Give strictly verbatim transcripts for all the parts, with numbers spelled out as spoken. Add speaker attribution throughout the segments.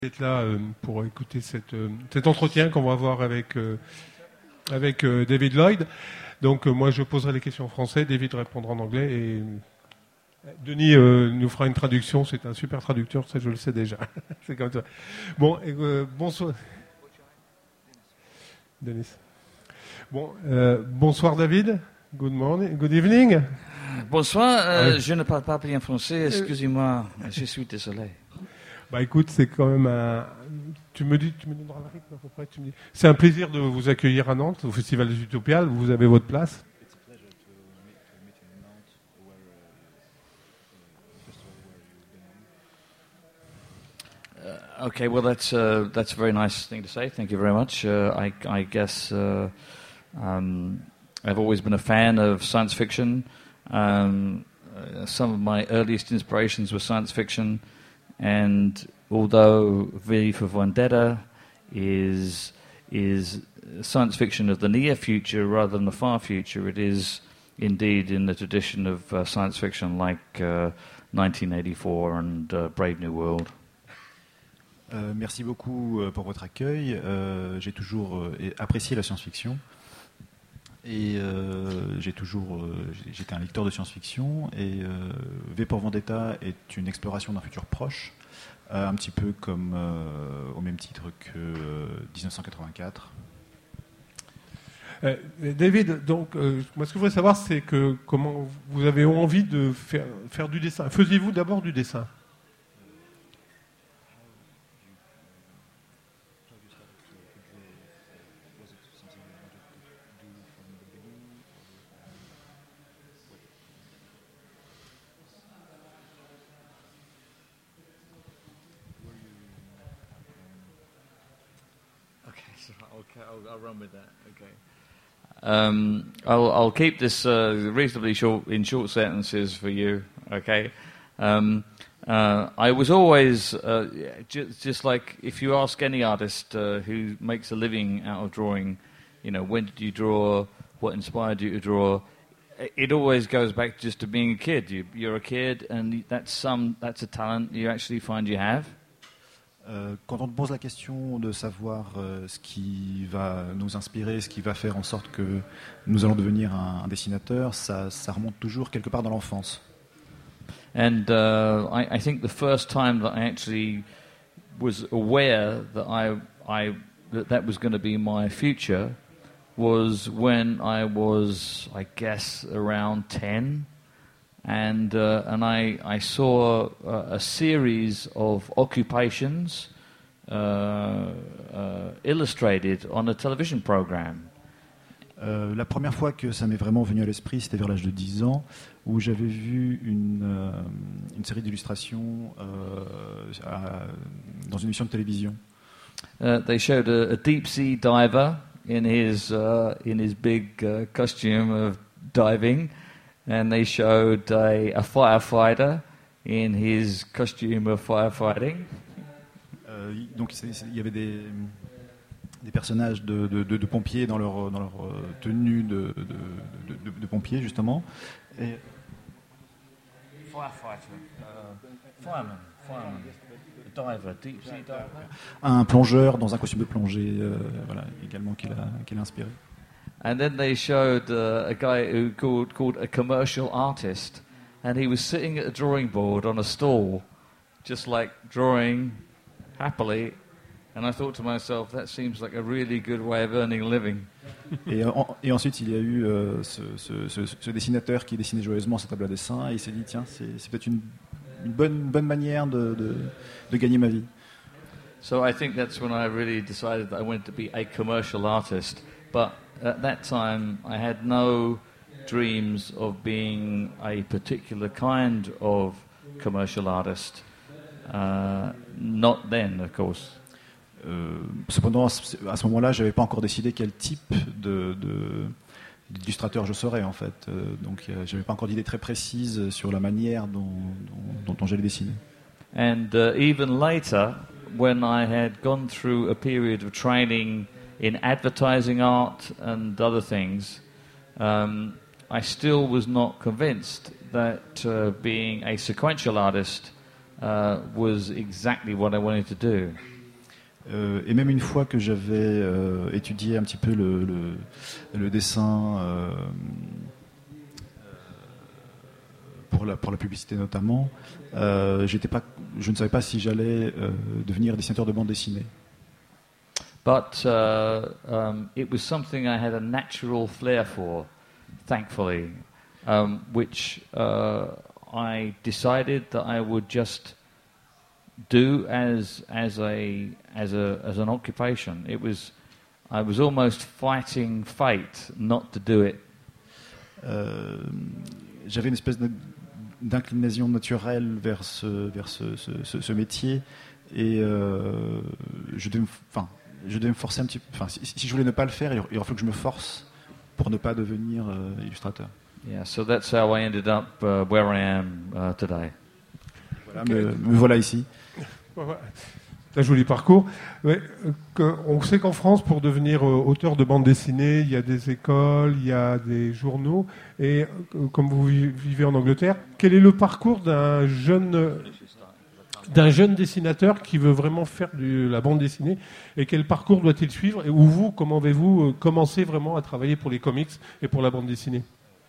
Speaker 1: D'être là euh, pour écouter cette, euh, cet entretien qu'on va avoir avec, euh, avec euh, David Lloyd. Donc euh, moi je poserai les questions en français, David répondra en anglais et euh, Denis euh, nous fera une traduction, c'est un super traducteur, ça je le sais déjà. C'est comme ça. Bon, et, euh, bonsoir. Denis. Bon, euh, bonsoir David, good morning, good evening.
Speaker 2: Bonsoir, euh,
Speaker 1: Ouais.
Speaker 2: je ne parle pas bien français, excusez-moi, je suis désolé.
Speaker 1: Bah écoute, c'est quand même un... Tu me dis, tu me donneras le rythme à peu près. Tu me dis. C'est un plaisir de vous accueillir à Nantes, au Festival des Utopiales. Vous avez votre place.
Speaker 2: Uh, okay, well that's uh, that's a very nice thing to say. Thank you very much. Uh, I, I guess uh, um, I've always been a fan of science fiction. Um, uh, some of my earliest inspirations were science fiction. And although V for Vendetta is is science fiction of the near future rather than the far future, it is indeed in the tradition of uh, science fiction like uh, nineteen eighty-four and uh, Brave New World.
Speaker 3: Euh, merci beaucoup pour votre accueil. Euh, j'ai toujours euh, apprécié la science-fiction et euh, j'ai toujours, euh, j'étais un lecteur de science-fiction et euh, V pour Vendetta est une exploration d'un futur proche, euh, un petit peu comme euh, au même titre que euh, dix-neuf cent quatre-vingt-quatre.
Speaker 1: Euh, David, donc euh, moi ce que je voudrais savoir c'est que comment vous avez envie de faire, faire du dessin. Faisiez-vous d'abord du dessin?
Speaker 2: Okay, I'll, I'll run with that. Okay. Um, I'll, I'll keep this uh, reasonably short, in short sentences for you. Okay. Um, uh, I was always uh, just, just like if you ask any artist uh, who makes a living out of drawing, you know, when did you draw? What inspired you to draw? It always goes back just to being a kid. You, you're a kid, and that's some that's a talent you actually find you have.
Speaker 3: Euh, quand on te pose la question de savoir euh, ce qui va nous inspirer, ce qui va faire en sorte que nous allons devenir un, un dessinateur, ça, ça remonte toujours quelque part dans l'enfance.
Speaker 2: And uh, I, I think the first time that I actually was aware that I, I that, that was going to be my future was when I was, I guess, around ten. And uh, and I I saw uh, a series of occupations uh, uh, illustrated on a television program.
Speaker 3: Euh, la première fois que ça m'est vraiment venu à l'esprit, c'était vers l'âge de dix ans, où j'avais vu une, euh, une série d'illustrations euh, à, dans une émission de télévision.
Speaker 2: Uh, they showed a, a deep sea diver in his uh, in his big uh, costume of diving. And they showed a, a firefighter in his costume of firefighting.
Speaker 3: Euh, donc il y avait des, des personnages de, de, de, de pompiers dans leur, dans leur tenue de, de, de, de, de pompiers justement. Et
Speaker 2: Firefighter, uh, fireman, fireman, a diver, deep sea diver.
Speaker 3: Un plongeur dans un costume de plongée, euh, voilà, également qu'il a, qu'il a inspiré.
Speaker 2: And then they showed uh, a guy who called called a commercial artist, and he was sitting at a drawing board on a stall, just like drawing happily. And I thought to myself, that seems like a really good way of earning a living.
Speaker 3: Et, en, et ensuite, il y a eu euh, ce, ce, ce, ce dessinateur qui dessinait joyeusement sa table à dessin, et il s'est dit, tiens, c'est, c'est peut-être une, une bonne, bonne manière de, de, de gagner ma vie.
Speaker 2: So I think that's when I really decided that I wanted to be a commercial artist, but at that time, I had no dreams of being a particular kind of commercial artist. Uh, not then, of course.
Speaker 3: Euh, cependant, à ce moment-là, je n'avais pas encore décidé quel type de, de, d'illustrateur je serais, en fait. Euh, donc, euh, je n'avais pas encore d'idée très précise sur la manière dont, dont, dont j'allais dessiner.
Speaker 2: And uh, even later, when I had gone through a period of training in advertising art and other things, um, I still was not convinced that uh, being a sequential artist uh, was exactly what I wanted to do.
Speaker 3: Euh, et même une fois que j'avais euh, étudié un petit peu le, le, le dessin euh, pour, la, pour la publicité notamment, euh, j'étais pas, je ne savais pas si j'allais euh, devenir dessinateur de bande dessinée.
Speaker 2: But uh, um, it was something I had a natural flair for, thankfully, um, which uh, I decided that I would just do as as a as a as an occupation. It was I was almost fighting fate not to do it.
Speaker 3: Euh, j'avais une espèce de, d'inclinaison naturelle vers ce vers ce, ce, ce, ce métier et euh, je devais enfin je devais me forcer un petit peu. Enfin, si, si je voulais ne pas le faire, il aurait fallu que je me force pour ne pas devenir euh, illustrateur.
Speaker 2: Yeah, so that's how I ended up uh, where I am uh, today.
Speaker 3: Voilà, me, me voilà ici.
Speaker 1: C'est un joli parcours. Ouais, que, on sait qu'en France, pour devenir euh, auteur de bande dessinée, il y a des écoles, il y a des journaux. Et euh, comme vous vivez en Angleterre, quel est le parcours d'un jeune, d'un jeune dessinateur qui veut vraiment faire de la bande dessinée? Et quel parcours doit-il suivre? Et où vous, comment avez-vous euh, commencé vraiment à travailler pour les comics et pour la bande dessinée?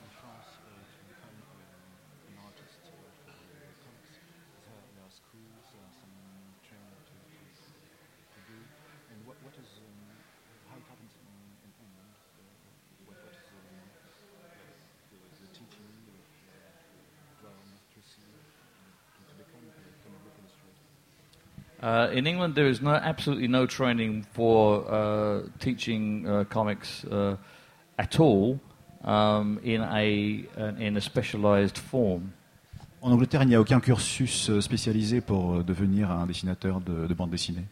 Speaker 2: Uh, in England, there is no, absolutely no training for uh, teaching uh, comics uh, at all um, in a in a specialised form.
Speaker 3: En Angleterre, il n'y a aucun cursus spécialisé pour devenir un dessinateur de, de bande dessinée.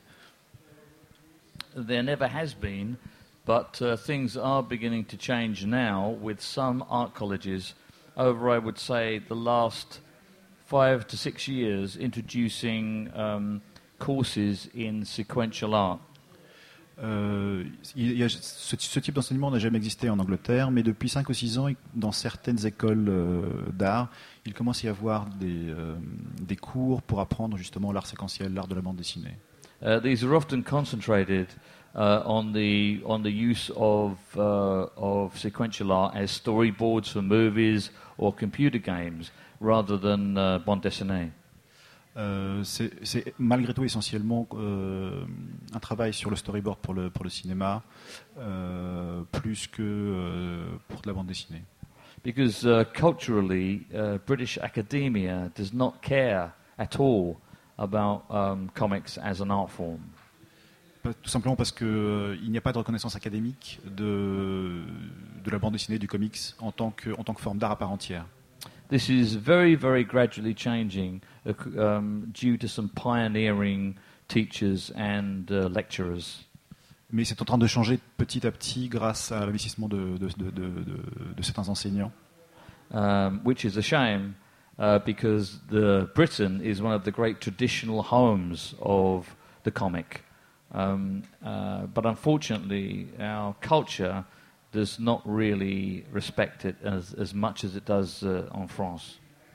Speaker 2: There never has been, but uh, things are beginning to change now with some art colleges over, I would say, the last five to six years introducing um, courses in sequential art.
Speaker 3: Euh, il y a, ce, ce type d'enseignement n'a jamais existé en Angleterre, mais depuis cinq ou six ans, dans certaines écoles euh, d'art, il commence à y avoir des, euh, des cours pour apprendre justement l'art séquentiel, l'art de la bande dessinée.
Speaker 2: Uh, these are often concentrated uh, on the on the use of uh, of sequential art as storyboards for movies or computer games, rather than uh, bande dessinée.
Speaker 3: Euh, c'est, c'est malgré tout essentiellement euh, un travail sur le storyboard pour le, pour le cinéma, euh, plus que euh, pour de la bande dessinée.
Speaker 2: Because uh, culturally, uh, British academia does not care at all about um, comics as an art form.
Speaker 3: Tout simplement parce qu'il euh, n'y a pas de reconnaissance académique de, de la bande dessinée, du comics, en tant que, en tant que forme d'art à part entière.
Speaker 2: This is very, very gradually changing uh, um, due to some pioneering teachers and uh, lecturers.
Speaker 3: Mais c'est en train de changer petit à petit grâce à l'investissement de, de, de, de, de, de certains enseignants.
Speaker 2: Um, which is a shame uh, because the Britain is one of the great traditional homes of the comic. Um, uh, but unfortunately, our culture does not really respect it as, as much as it does uh, en France.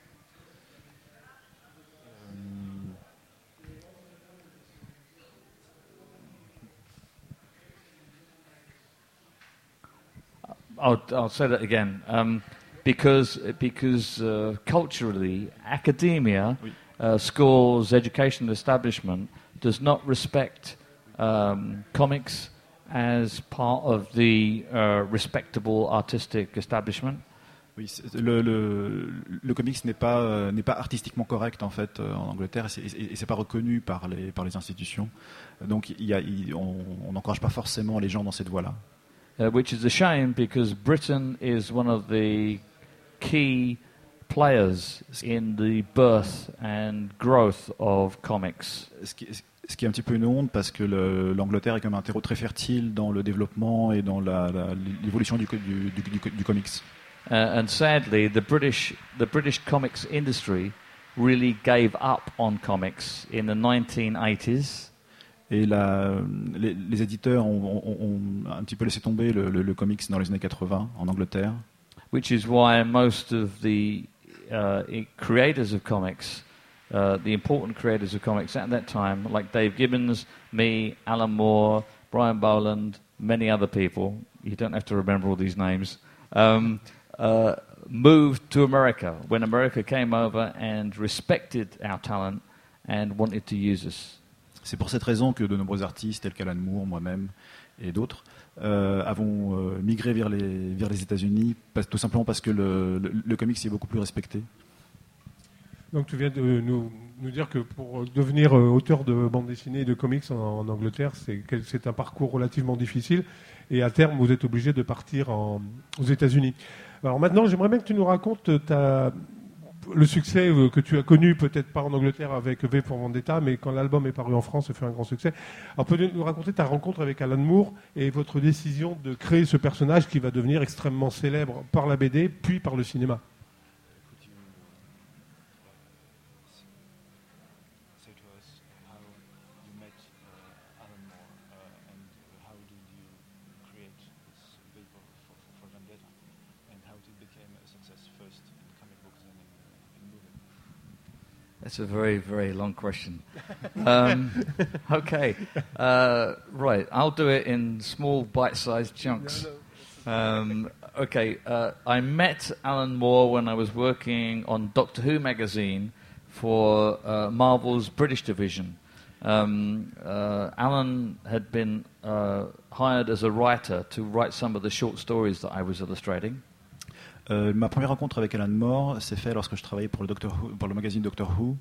Speaker 2: I'll, I'll say that again. Um, because because uh, culturally, academia,
Speaker 3: oui.
Speaker 2: uh, schools, educational establishment does not respect um, comics as part of the uh, respectable artistic establishment.
Speaker 3: Oui, le, le, le comics n'est pas euh, n'est pas artistiquement correct en fait euh, en Angleterre et c'est, et c'est pas reconnu par les par les institutions. Donc il y a, il, on n'encourage pas forcément les gens dans cette voie-là.
Speaker 2: Uh, which is a shame because Britain is one of the key players in the birth and growth of comics.
Speaker 3: Ce qui, ce qui est un petit peu une honte parce que le, l'Angleterre est comme un terreau très fertile dans le développement et dans la, la, l'évolution du, du, du, du, du comics.
Speaker 2: Uh, and sadly, the British the British comics industry really gave up on comics in the nineteen eighties.
Speaker 3: Et la, les, les éditeurs ont, ont, ont un petit peu laissé tomber le, le, le comics dans les années quatre-vingts en Angleterre.
Speaker 2: Which is why most of the uh, creators of comics uh, the important creators of comics at that time, like Dave Gibbons, me, Alan Moore, Brian Boland, many other people, you don't have to remember all these names, um, uh, moved to America when America came over and respected our talent and wanted to use us.
Speaker 3: C'est pour cette raison que de nombreux artistes, tels qu'Alan Moore, moi-même et d'autres, euh, avons euh, migré vers les, vers les États-Unis, parce, tout simplement parce que le, le, le comics est beaucoup plus respecté.
Speaker 1: Donc tu viens de nous, nous dire que pour devenir auteur de bande dessinée et de comics en, en Angleterre, c'est, c'est un parcours relativement difficile et à terme vous êtes obligé de partir en, aux États-Unis. Alors maintenant j'aimerais bien que tu nous racontes ta, le succès que tu as connu, peut-être pas en Angleterre avec V pour Vendetta, mais quand l'album est paru en France, ça fait un grand succès. Alors peux-tu nous raconter ta rencontre avec Alan Moore et votre décision de créer ce personnage qui va devenir extrêmement célèbre par la B D puis par le cinéma?
Speaker 2: That's a very, very long question. Um, okay, uh, right. I'll do it in small, bite-sized chunks. Um, okay, uh, I met Alan Moore when I was working on Doctor Who magazine for uh, Marvel's British division. Um, uh, Alan had been uh, hired as a writer to write some of the short stories that I was illustrating.
Speaker 3: Euh, ma première rencontre avec Alan Moore s'est faite lorsque je travaillais pour le, Doctor Who, pour le magazine Doctor Who,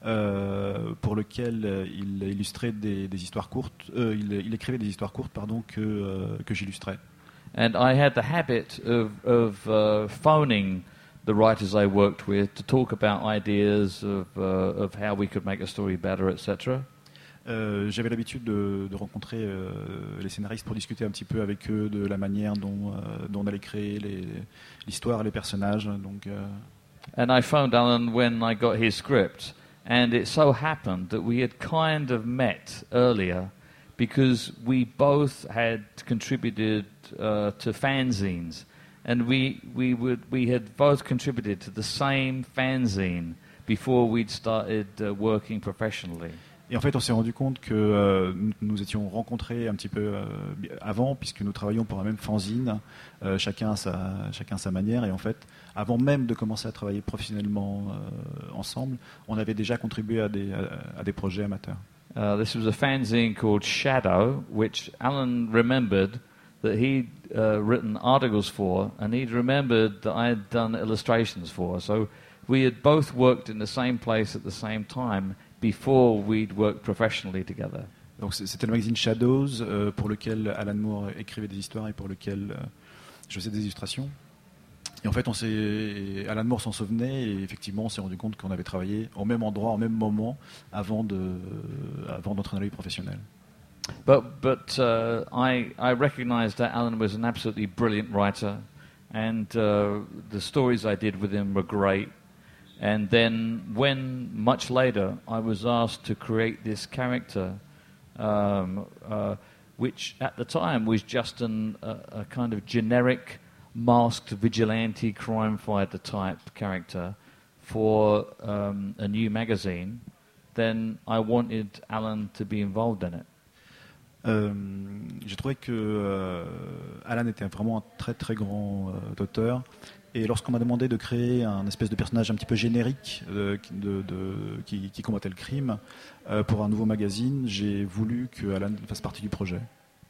Speaker 3: euh, pour lequel euh, il illustrait des, des histoires courtes. Euh, il, il écrivait des histoires courtes, pardon, que euh, que j'illustrais.
Speaker 2: And I had the habit of of uh, phoning the writers I worked with to talk about ideas of uh, of how we could make a story better, et cetera.
Speaker 3: Euh, j'avais l'habitude de, de rencontrer euh, les scénaristes pour discuter un petit peu avec eux de la manière dont, euh, dont on allait créer les, l'histoire et les personnages. Donc, euh...
Speaker 2: And I phoned Alan when I got his script, and it so happened that we had kind of met earlier because we both had contributed uh, to fanzines, and we we would we had both contributed to the same fanzine before we'd started uh, working professionally.
Speaker 3: Et en fait, on s'est rendu compte que euh, nous, nous étions rencontrés un petit peu euh, avant, puisque nous travaillions pour un même fanzine, euh, chacun, à sa, chacun à sa manière. Et en fait, avant même de commencer à travailler professionnellement euh, ensemble, on avait déjà contribué à des, à, à des projets amateurs.
Speaker 2: Uh, this was a fanzine called Shadow, which Alan remembered that he'd uh, written articles for, and he'd remembered that I had done illustrations for. So we had both worked in the same place at the same time before we'd worked professionally together.
Speaker 3: Donc c'était le magazine Shadows euh, pour lequel Alan Moore écrivait des histoires et pour lequel euh, je faisais des illustrations. Et en fait, on s'est, Alan Moore s'en souvenait et effectivement, on s'est rendu compte qu'on avait travaillé au même endroit, au même moment, avant de, euh, avant d'entrer dans la vie professionnelle.
Speaker 2: But but uh, I I recognized that Alan was an absolutely brilliant writer, and uh, the stories I did with him were great. And then when, much later, I was asked to create this character, um, uh, which at the time was just an, a, a kind of generic, masked vigilante crime fighter type character for um, a new magazine, then I wanted Alan to be involved in it.
Speaker 3: Euh, j'ai trouvé que euh, Alan était vraiment un très très grand euh, auteur. Et lorsqu'on m'a demandé de créer un espèce de personnage un petit peu générique de, de, de, qui, qui combattait le crime euh, pour un nouveau magazine, j'ai voulu que Alan fasse partie du projet.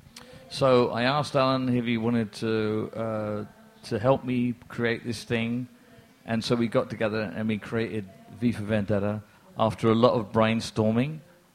Speaker 2: So I asked Alan if he wanted to uh, to help me create this thing, and so we got together and we created V for Vendetta after a lot of brainstorming.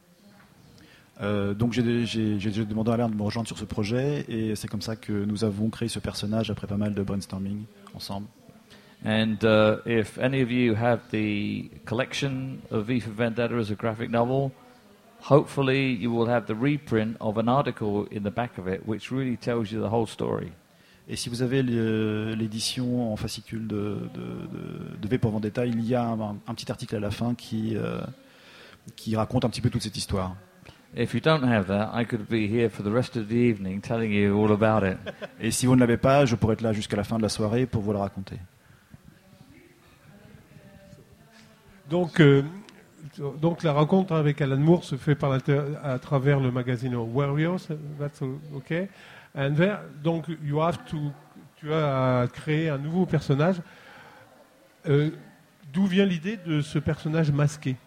Speaker 3: Euh, donc j'ai, j'ai, j'ai demandé à Alan de me rejoindre sur ce projet et c'est comme ça que nous avons créé ce personnage après pas mal de brainstorming ensemble.
Speaker 2: And uh, if any of you have the collection of V for Vendetta as a graphic novel, hopefully you will have the reprint of an article in the back of it which really tells you the whole story.
Speaker 3: Et si vous avez l'édition en fascicule de, de, de, de V pour Vendetta, il y a un, un petit article à la fin qui, euh, qui raconte un petit peu toute cette histoire.
Speaker 2: If you don't have that, I could be here for the rest of the evening telling you all about it.
Speaker 3: Et si vous ne l'avez pas, je pourrais être là jusqu'à la fin de la soirée pour vous le raconter.
Speaker 1: Donc, euh, donc la rencontre avec Alan Moore se fait par à travers le magazine Warriors. That's okay. And there, donc you have to, tu as créé un nouveau personnage. Euh, d'où vient l'idée de ce personnage masqué?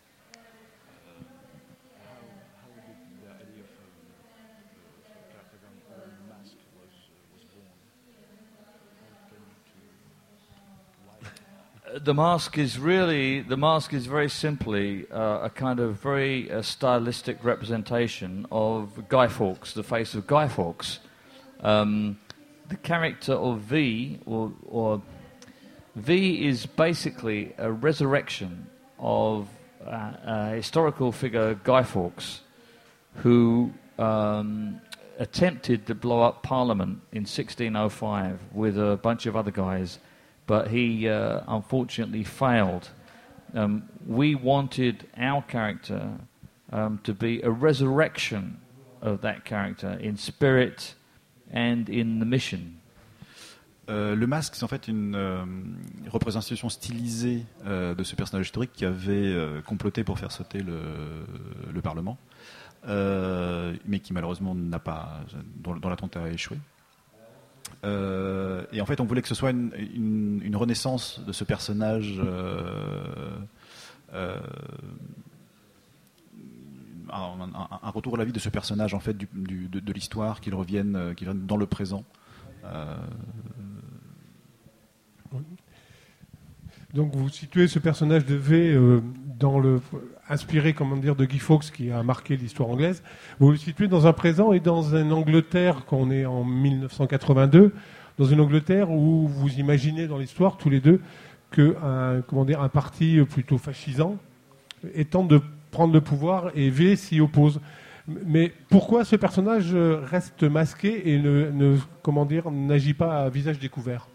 Speaker 2: The mask is really, the mask is very simply uh, a kind of very uh, stylistic representation of Guy Fawkes, the face of Guy Fawkes. Um, the character of V, or, or V is basically a resurrection of uh, a historical figure, Guy Fawkes, who um, attempted to blow up Parliament in sixteen oh five with a bunch of other guys, but he uh, unfortunately failed. Um, we wanted our character um, to be a resurrection of that character in spirit and in the mission.
Speaker 3: Euh, le masque, c'est en fait une euh, représentation stylisée euh, de ce personnage historique qui avait euh, comploté pour faire sauter le, le Parlement, euh, mais qui malheureusement n'a pas, dont, dont l'attentat a échoué. Euh, et en fait, on voulait que ce soit une, une, une renaissance de ce personnage, euh, euh, un, un, un retour à la vie de ce personnage en fait du, du, de, de l'histoire, qu'il revienne, qu'il revienne dans le présent. Euh,
Speaker 1: Donc vous situez ce personnage de V euh, dans le inspiré, comment dire, de Guy Fawkes qui a marqué l'histoire anglaise. Vous le situez dans un présent et dans une Angleterre qu'on est en mille neuf cent quatre-vingt-deux, dans une Angleterre où vous imaginez dans l'histoire tous les deux que un, comment dire, un parti plutôt fascisant tente de prendre le pouvoir et V s'y oppose. Mais pourquoi ce personnage reste masqué et ne, ne comment dire, n'agit pas à visage découvert?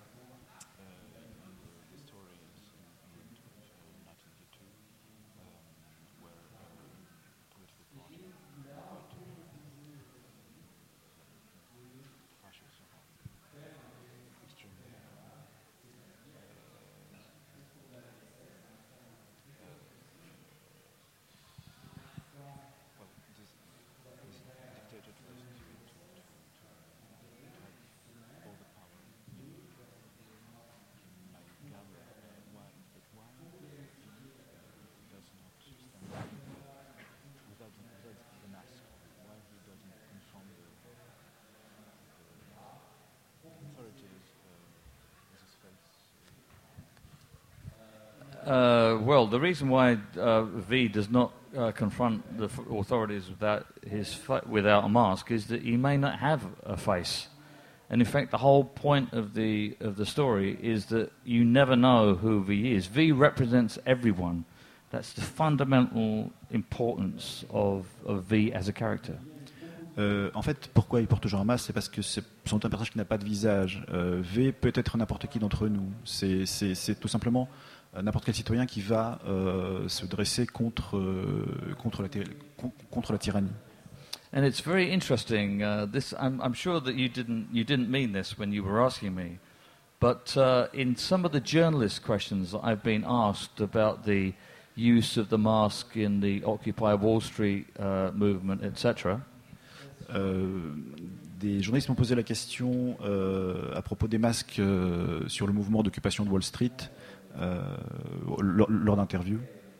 Speaker 2: Uh, well, the reason why uh, V does not uh, confront the f- authorities without his fa- without a mask is that he may not have a face, and in fact, the whole point of the of the story is that you never know who V is. V represents everyone. That's the fundamental importance of, of V as a character.
Speaker 3: Euh, en fait, pourquoi il porte toujours un masque? C'est parce que c'est un personnage qui n'a pas de visage. Euh, v peut être n'importe qui d'entre nous. C'est, c'est, c'est tout simplement n'importe quel citoyen qui va euh, se dresser contre, euh, contre, la, contre la tyrannie.
Speaker 2: And it's very interesting. Uh, this, I'm, I'm sure that you didn't you didn't mean this when you were asking me, but uh, in some of the journalist questions that I've been asked about the use of the mask in the Occupy Wall Street uh, movement, et cetera.
Speaker 3: Euh, des journalistes m'ont posé la question euh, à propos des masques euh, sur le mouvement d'occupation de Wall Street euh, lors, lors d'interviews.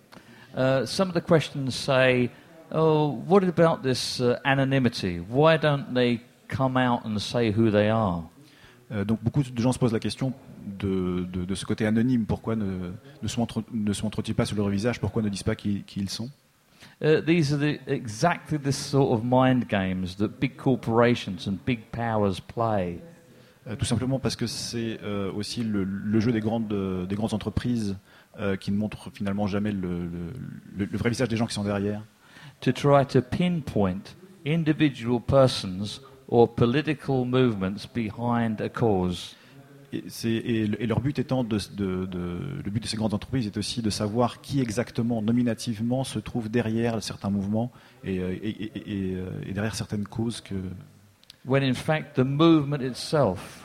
Speaker 2: Uh, some of the questions say, "Oh, what about this uh, anonymity? Why don't they come out and say who they are?"
Speaker 3: Euh, donc beaucoup de gens se posent la question de, de, de ce côté anonyme. Pourquoi ne, ne, se montre, ne se montrent-ils pas sur leur visage? Pourquoi ne disent pas qui, qui ils sont?
Speaker 2: Uh, these are the, exactly the sort of mind games that big corporations and big powers play.
Speaker 3: Euh, tout simplement parce que c'est euh, aussi le, le jeu des grandes, euh, des grandes entreprises euh, qui ne montrent finalement jamais le, le, le vrai visage des gens qui sont derrière.
Speaker 2: To try to pinpoint individual persons or political movements behind a cause.
Speaker 3: Et, c'est, et, et leur but étant de, de, de, le but de ces grandes entreprises est aussi de savoir qui exactement, nominativement, se trouve derrière certains mouvements et, et, et, et, et derrière certaines causes que.
Speaker 2: When in fact the movement itself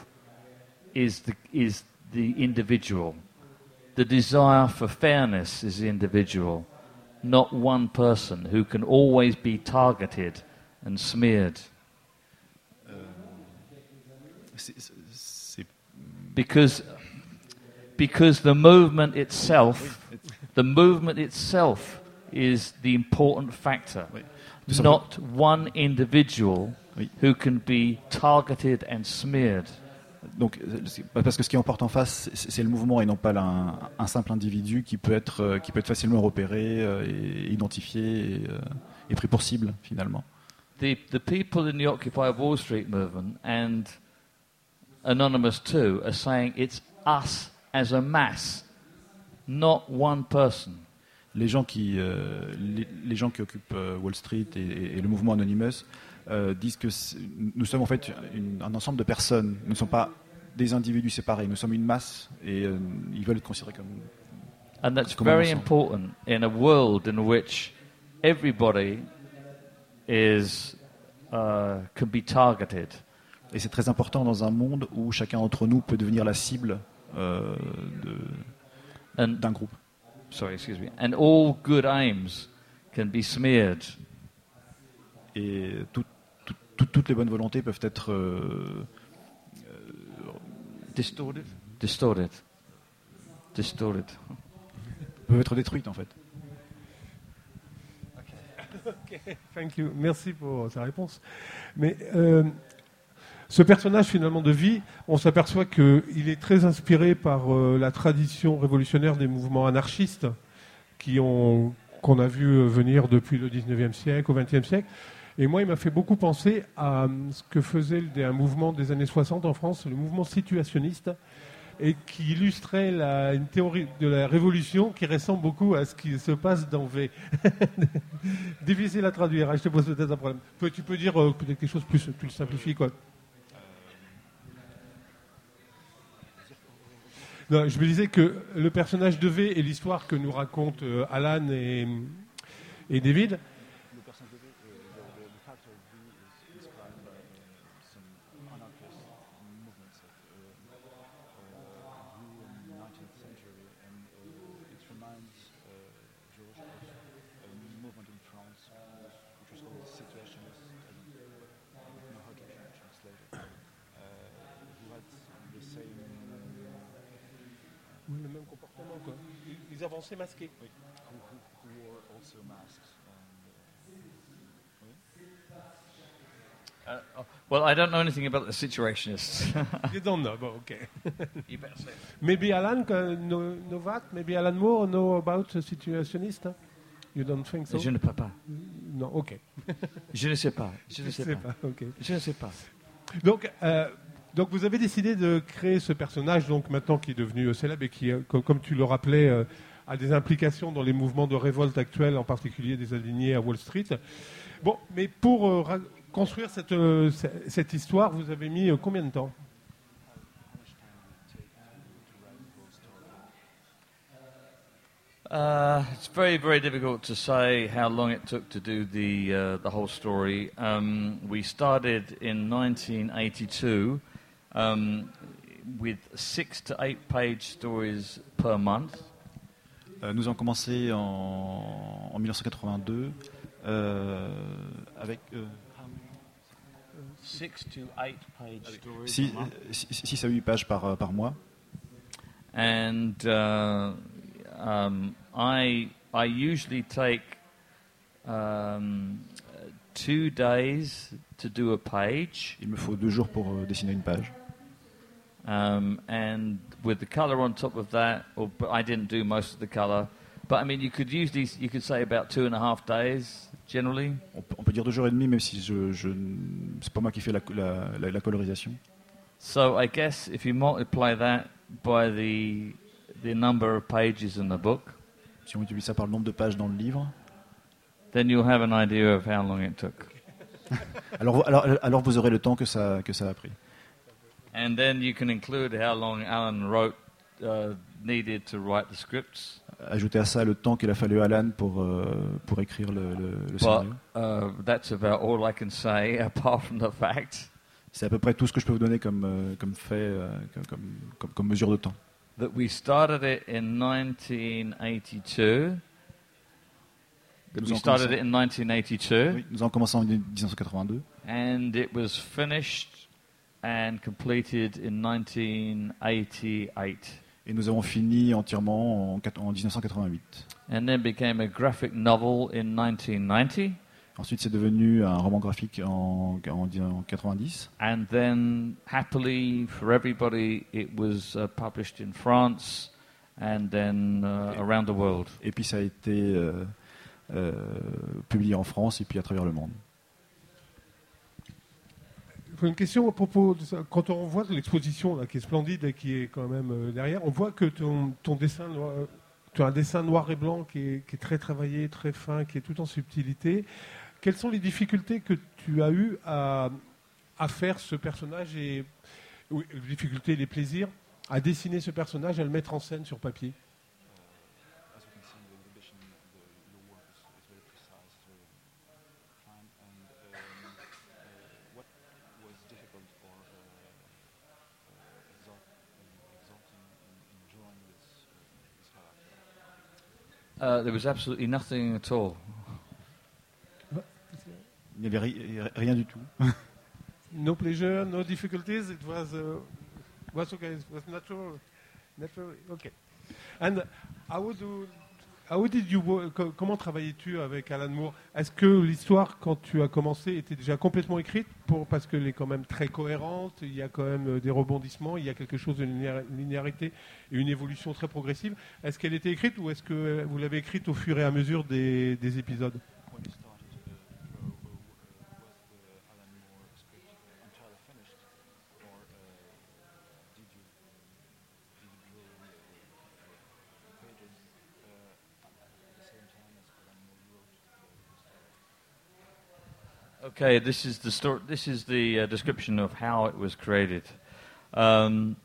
Speaker 2: is the is the individual. The desire for fairness is the individual. not one person who can always be targeted and smeared.
Speaker 3: C'est, c'est...
Speaker 2: Because, because the movement itself, the movement itself is the important factor,
Speaker 3: Oui.
Speaker 2: not one individual
Speaker 3: Oui.
Speaker 2: who can be targeted and smeared.
Speaker 3: Donc, c'est- parce que ce qui emporte en face, c'est, c'est le mouvement et non pas un, un simple individu qui peut être, euh, qui peut être facilement repéré euh, et identifié et, euh, et pris pour cible finalement.
Speaker 2: The, the people in the Occupy Wall Street movement, and Anonymous too, are saying it's us as a mass, not one person.
Speaker 3: Les gens qui, euh, les, les gens qui occupent euh, Wall Street et, et- et le mouvement Anonymous euh, disent que c'est- nous sommes en fait une- un ensemble de personnes. Nous ne sommes pas des individus séparés. Nous sommes une masse et euh, ils veulent être considérés comme.
Speaker 2: And that's
Speaker 3: Comme un
Speaker 2: very
Speaker 3: ensemble.
Speaker 2: important in a world in which everybody is uh, can be targeted.
Speaker 3: Et c'est très important dans un monde où chacun d'entre nous peut devenir la cible euh, de,
Speaker 2: And
Speaker 3: d'un groupe.
Speaker 2: sorry, excuse me. And all good aims can be smeared.
Speaker 3: Et tout- tout- tout- toutes les bonnes volontés peuvent être euh,
Speaker 2: Distorted? Distorted. Distorted.
Speaker 3: peuvent être détruites en fait.
Speaker 1: Thank you. Merci pour sa réponse. Mais euh, ce personnage finalement de vie, on s'aperçoit qu'il est très inspiré par euh, la tradition révolutionnaire des mouvements anarchistes qui ont, qu'on a vu venir depuis le dix-neuvième siècle au vingtième siècle. Et moi, il m'a fait beaucoup penser à ce que faisait le- un mouvement des années soixante en France, le mouvement situationniste, et qui illustrait la, une théorie de la révolution qui ressemble beaucoup à ce qui se passe dans V. Difficile à traduire, hein, je te pose peut-être un problème. Peux- Tu peux dire euh, peut-être quelque chose plus, tu le simplifies, quoi. Non, je me disais que le personnage de V et l'histoire que nous racontent euh, Alan et, et David, oui, le même comportement, quoi. Ils, ils avançaient masqués.
Speaker 2: Uh, oh, well, I don't know anything about the situationists.
Speaker 1: You don't know, but okay.
Speaker 2: You better say.
Speaker 1: Maybe Alan uh, know, know that? Maybe Alan Moore know about the situationist? Huh? You don't think so?
Speaker 2: Je ne peux pas.
Speaker 1: Non, ok.
Speaker 2: Je ne sais pas. Je ne
Speaker 1: Je
Speaker 2: sais
Speaker 1: sais
Speaker 2: pas.
Speaker 1: pas, ok.
Speaker 2: Je ne sais pas.
Speaker 1: Donc, euh, donc vous avez décidé de créer ce personnage, donc maintenant qui est devenu euh, célèbre et qui, euh, comme, comme tu le rappelais, euh, a des implications dans les mouvements de révolte actuels, en particulier des alignés à Wall Street. Bon, mais pour euh, ra- construire cette, euh, c- cette histoire, vous avez mis euh, combien de temps?
Speaker 2: Uh, it's very, very difficult to say how long it took to do the uh, the whole story. Um, we started in nineteen eighty-two um, with six to eight page stories per month.
Speaker 3: Euh, nous avons commencé en, en mille neuf cent quatre-vingt-deux euh, avec euh,
Speaker 2: Six to eight page stories
Speaker 3: six
Speaker 2: per month.
Speaker 3: six à huit pages par, par mois.
Speaker 2: And uh, um, I I usually take um, two days to do a page,
Speaker 3: Il me faut deux jours pour euh, dessiner une page.
Speaker 2: um, and with the color on top of that. Or but I didn't do most of the color, but I mean you could usually you could say about two and a half days generally.
Speaker 3: On peut, on peut dire deux jours et demi, même si je, je c'est pas moi qui fais la, la, la, la colorisation.
Speaker 2: So I guess if you multiply that by the the number of pages in the book,
Speaker 3: Si on utilise ça par le nombre de pages dans le livre,
Speaker 2: then you'll have an idea of how long it took.
Speaker 3: alors, vous- alors, alors vous aurez le temps que ça, que ça a pris.
Speaker 2: And then you can include how long Alan wrote, uh, needed to write the scripts.
Speaker 3: Ajoutez à ça le temps qu'il a fallu à Alan pour, euh, pour écrire le, le, le
Speaker 2: But
Speaker 3: scénario.
Speaker 2: uh, that's about all I can say, apart from the fact
Speaker 3: C'est à peu près tout ce que je peux vous donner comme, euh, comme fait, euh, comme, comme, comme, comme mesure de temps.
Speaker 2: that we started it in nineteen eighty-two,
Speaker 3: Nous
Speaker 2: We
Speaker 3: avons
Speaker 2: started
Speaker 3: commencé-
Speaker 2: it in nineteen eighty-two,
Speaker 3: Oui, nous avons commencé en dix-neuf cent quatre-vingt-deux
Speaker 2: and it was finished and completed in nineteen eighty-eight,
Speaker 3: et nous avons fini entièrement en, quat- en dix-neuf cent quatre-vingt-huit.
Speaker 2: and then became a graphic novel in nineteen ninety,
Speaker 3: Ensuite, c'est devenu un roman graphique en, en, en quatre-vingt-dix.
Speaker 2: and then happily for everybody, it was uh, published in France and then uh, around the world.
Speaker 3: Et puis ça a été euh, euh, publié en France et puis à travers le monde.
Speaker 1: Une question à propos de ça. Quand on voit l'exposition là, qui est splendide et qui est quand même euh, derrière, on voit que ton, ton dessin, noir- tu as un dessin noir et blanc qui est, qui est très travaillé, très fin, qui est tout en subtilité. Quelles sont les difficultés que tu as eues à, à faire ce personnage et oui, les difficultés et les plaisirs à dessiner ce personnage et à le mettre en scène sur papier?
Speaker 2: Uh, there was absolutely nothing at all.
Speaker 3: Il n'y avait ri- rien du tout.
Speaker 1: No pleasure, no difficulties. It was uh, was okay. It was natural, natural. Okay. And how do how did you wo- co- comment travaillais-tu avec Alan Moore? Est-ce que l'histoire, quand tu as commencé, était déjà complètement écrite pour parce qu'elle est quand même très cohérente. Il y a quand même euh, des rebondissements. Il y a quelque chose de linéar- linéarité et une évolution très progressive. Est-ce qu'elle était écrite ou est-ce que euh, vous l'avez écrite au fur et à mesure des, des épisodes?
Speaker 2: Okay, this is the story. This is the uh, description of how it was created. Um,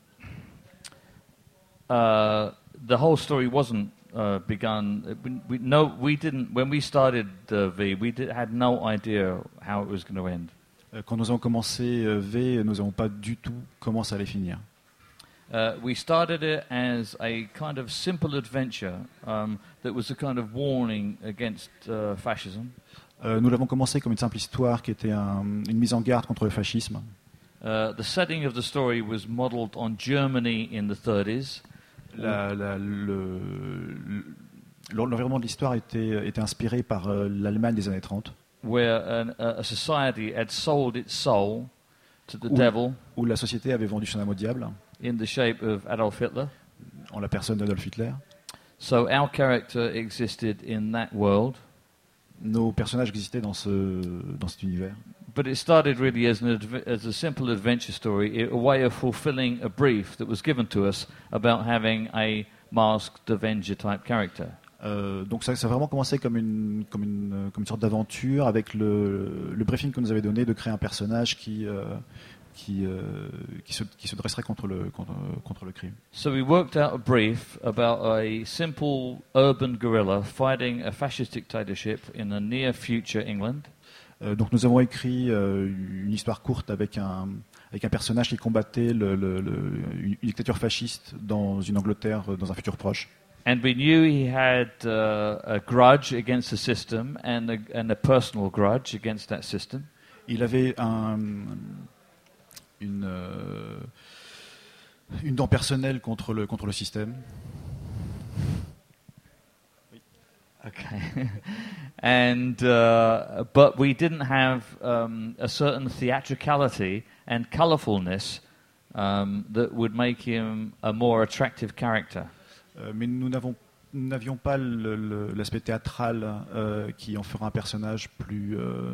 Speaker 2: uh, the whole story wasn't uh, begun. We, we, no, we didn't. When we started uh, V, we did, had no idea how it was going to end.
Speaker 3: Euh, Quand nous avons commencé euh, V, nous n'avons pas du tout comment ça allait finir.
Speaker 2: Uh, we started it as a kind of simple adventure um, that was a kind of warning against uh, fascism.
Speaker 3: Euh, nous l'avons commencé comme une simple histoire qui était un- une mise en garde contre le fascisme.
Speaker 2: Uh, the setting of the story was modelled on Germany in the thirties.
Speaker 3: La- la- le- le- L'environnement de l'histoire était, était inspiré par euh, l'Allemagne des années trente,
Speaker 2: Where an, a a society had sold its soul to the
Speaker 3: Ouh.
Speaker 2: devil
Speaker 3: où la société avait vendu son âme au diable,
Speaker 2: in the shape of Adolf Hitler.
Speaker 3: en la personne d'Adolf Hitler.
Speaker 2: So our character existed in that world,
Speaker 3: Nos personnages existaient dans, ce, dans cet univers.
Speaker 2: but it started really as, an adv- as a simple adventure story, a way of fulfilling a brief that was given to us about having a masked Avenger type character.
Speaker 3: Euh, donc ça, ça a vraiment commencé comme une, comme une, comme une sorte d'aventure avec le, le briefing qu'on nous avait donné de créer un personnage qui, euh, qui, euh, qui, se, qui se dresserait contre le, contre, contre le crime.
Speaker 2: So we worked out a brief about a simple urban guerrilla fighting a fascist dictatorship in a near future England.
Speaker 3: Euh, donc nous avons écrit euh, une histoire courte avec un, avec un personnage qui combattait le, le, le- une dictature fasciste dans une Angleterre euh, dans un futur proche.
Speaker 2: And we knew he had uh, a grudge against the system and a, and a personal grudge against that system.
Speaker 3: Il avait un, une, euh, une dent personnelle contre le, contre le système.
Speaker 2: Okay. and uh, but we didn't have um, a certain theatricality and colourfulness um, that would make him a more attractive character.
Speaker 3: Euh, mais nous n'avons nous n'avions pas le- le- l'aspect théâtral euh, qui en fera un personnage plus euh,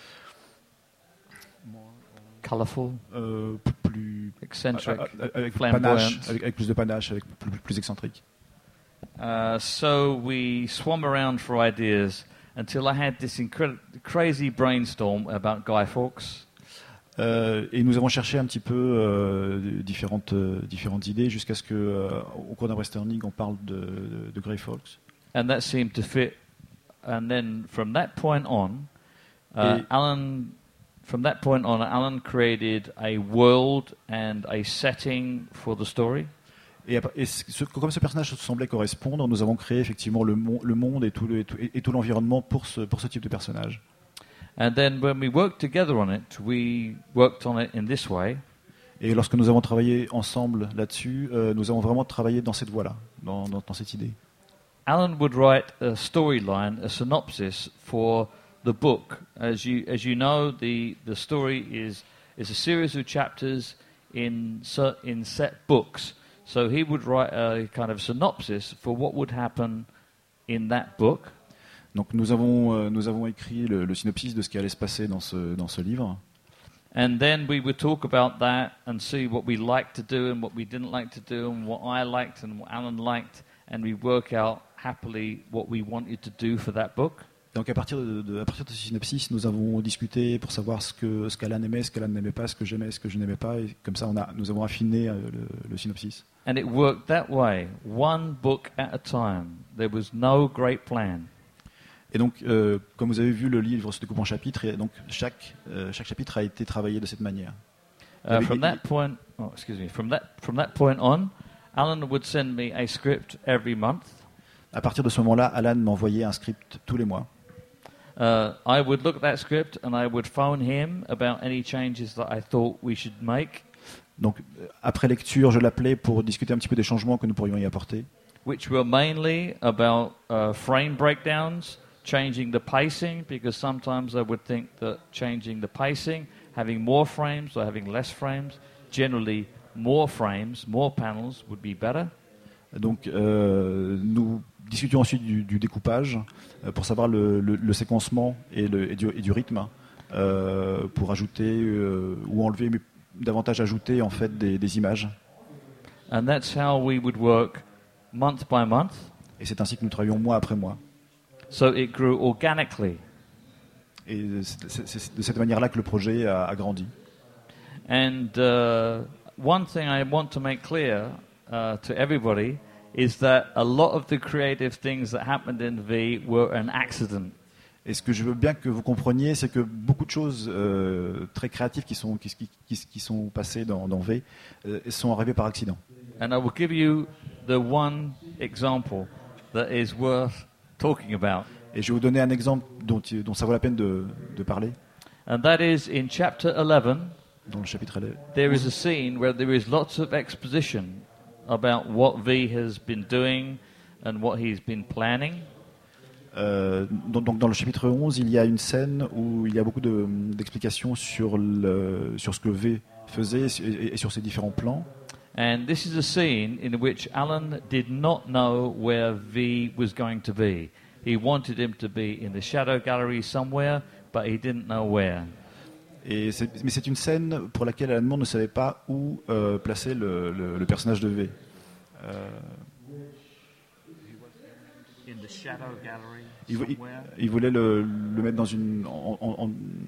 Speaker 2: Colourful,
Speaker 3: euh, plus
Speaker 2: eccentric,
Speaker 3: euh, avec
Speaker 2: flamboyant.
Speaker 3: panache, avec, avec plus de panache, avec plus, plus excentrique.
Speaker 2: Uh, so we swam around for ideas until I had this incredible, crazy brainstorm about Guy Fawkes.
Speaker 3: Euh, et nous avons cherché un petit peu euh, différentes, euh, différentes idées jusqu'à ce que, euh, au cours d'un brainstorming, on parle de, de, de Grey Fawkes.
Speaker 2: And that seemed to fit. And then from that point on, uh,
Speaker 3: Et-
Speaker 2: Alan, from that point on, Alan created a world and a setting for the story.
Speaker 3: Et, et ce, comme ce personnage semblait correspondre, nous avons créé effectivement le, mon, le monde et tout, le, et tout, et tout l'environnement pour ce, pour ce type de personnage.
Speaker 2: And then when we worked together on it, we worked on it in this way.
Speaker 3: Et lorsque nous avons travaillé ensemble là-dessus, euh, nous avons vraiment travaillé dans cette voie-là, dans, dans, dans cette idée.
Speaker 2: Alan would write a storyline, a synopsis for the book. As you as you know, the the story is is a series of chapters in in set books. So he would write a kind of synopsis for what would happen in that book.
Speaker 3: Donc nous avons euh, nous avons écrit le, le synopsis de ce qui allait se passer dans ce dans ce livre.
Speaker 2: And then we would talk about that and see what we liked to do and what we didn't like to do and what I liked and what Alan liked, and we work out happily what we wanted to do for that book.
Speaker 3: Donc à partir de, de à partir de ce synopsis, nous avons discuté pour savoir ce que ce qu'Alan aimait, ce qu'Alan n'aimait pas, ce que j'aimais, ce que je n'aimais pas, et comme ça on a nous avons affiné euh, le, le synopsis.
Speaker 2: And it worked that way, one book at a time. There was no great plan.
Speaker 3: Et donc, euh, comme vous avez vu, le livre se découpe en chapitres, et donc chaque euh, chaque chapitre a été travaillé de cette manière.
Speaker 2: Uh, from that point, oh, excuse me, from that from that point on, Alan would send me a script every month.
Speaker 3: À partir de ce moment-là, Alan m'envoyait un script tous les mois.
Speaker 2: Uh, I would look at that script and I would phone him about any changes that I thought we should make.
Speaker 3: Donc, après lecture, je l'appelais pour discuter un petit peu des changements que nous pourrions y apporter.
Speaker 2: Which were mainly about uh, frame breakdowns, changing the pacing, because sometimes I would think that changing the pacing, having more frames or having less frames, generally more frames, more panels would be better.
Speaker 3: Donc, euh, nous discutions ensuite du, du découpage euh, pour savoir le, le, le séquencement et, le, et, du, et du rythme euh, pour ajouter euh, ou enlever, mais davantage ajouter en fait des, des images.
Speaker 2: And that's how we would work month by month.
Speaker 3: Et c'est ainsi que nous travaillions mois après mois.
Speaker 2: So it grew organically.
Speaker 3: Et c'est, c'est, c'est de cette manière-là que le projet a, a grandi.
Speaker 2: And uh, one thing I want to make clear uh, to everybody is that a lot of the creative things that happened in V were an accident.
Speaker 3: Et ce que je veux bien que vous compreniez, c'est que beaucoup de choses euh, très créatives qui sont, qui, qui, qui, qui sont passées dans, dans V euh, sont arrivées par accident.
Speaker 2: And I will give you the one example that is worth talking about.
Speaker 3: Et je vais vous donner un exemple dont, dont ça vaut la peine de, de parler.
Speaker 2: And that is in chapter eleven,
Speaker 3: dans le chapitre eleven.
Speaker 2: There is a scene where there is lots of exposition about what V has been doing and what he's been planning.
Speaker 3: Euh, donc, donc dans le chapitre onze, il y a une scène où il y a beaucoup de, d'explications sur, le, sur ce que V faisait et, et sur ses différents plans.
Speaker 2: And this is a scene in which Alan did not know where V was going to be. He wanted him to be in the shadow gallery somewhere, but he didn't know where.
Speaker 3: Et c'est, mais c'est une scène pour laquelle Alan Moore ne savait pas où euh, placer le, le, le personnage de V. Euh,
Speaker 2: In the shadow gallery
Speaker 3: il, il,
Speaker 2: somewhere.
Speaker 3: il voulait le, le mettre dans une en, en, en,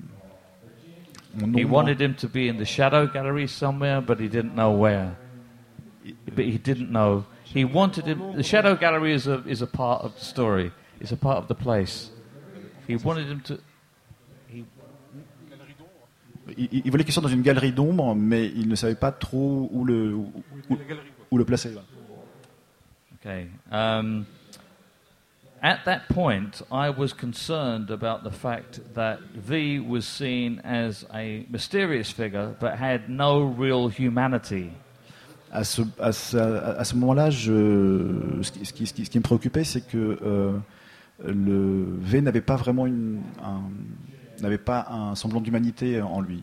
Speaker 3: en
Speaker 2: He wanted him to be in the shadow gallery somewhere, but he didn't know where. But he didn't know. He wanted him. The shadow gallery is a is a part of the story. It's a part of the place. He wanted him to. He,
Speaker 3: il, il voulait qu'il soit dans une galerie d'ombre, mais il ne savait pas trop où le où, où, où le placer.
Speaker 2: Okay. Um, at that point, I was concerned about the fact that V was seen as a mysterious figure, but had no real humanity.
Speaker 3: À ce, à ce, à ce moment-là, je, ce, qui, ce, qui, ce qui me préoccupait, c'est que euh, le V n'avait pas vraiment une, un, n'avait pas un semblant d'humanité en lui.